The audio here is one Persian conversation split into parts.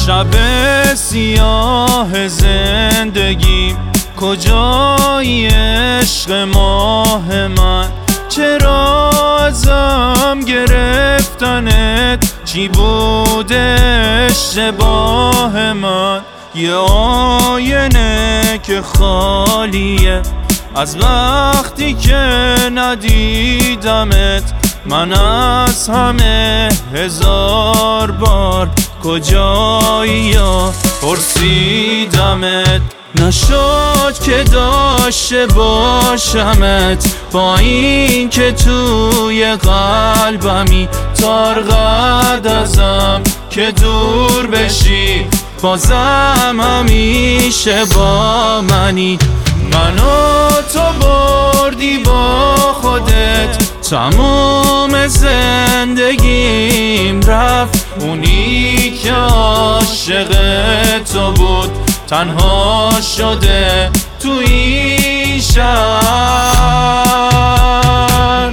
شب سیاه زندگیم کجایی عشق ماه من؟ چرا ازم گرفتنت؟ چی بوده اشتباه من؟ یه آینه که خالیه از وقتی که ندیدمت. من از همه هزار بار کجایی یا پرسیدمت. نشد که داشته باشمت با این که توی قلبمی تارقد ازم که دور بشی بازم همیشه با منی. منو تو بردی با خودت تموم زندگیم رفت. اونی که عاشق تو بود تنها شده تو این شهر.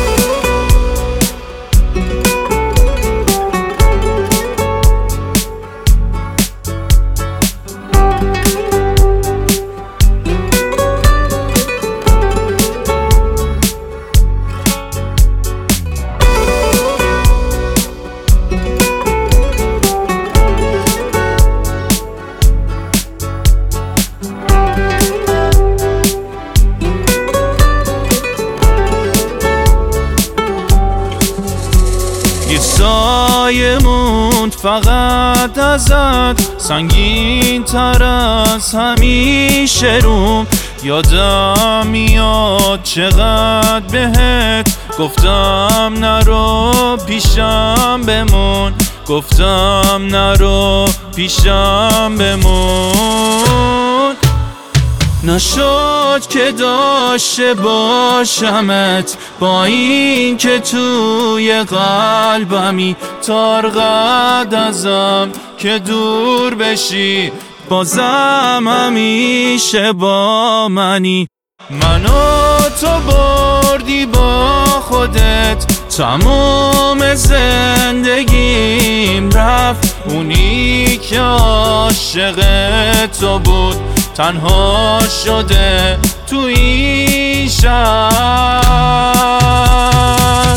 یه سایه موند فقط ازت سنگین تر از همیشه روم. یادم میاد چقدر بهت گفتم نرو پیشم بمون، گفتم نرو پیشم بمون. نشد که داشته باشمت با این که توی قلبمی تارقد ازم که دور بشی بازم همیشه با منی. منو تو بردی با خودت تموم زندگیم رفت. اونی که عاشق تو بود تنها شده تو این شهر.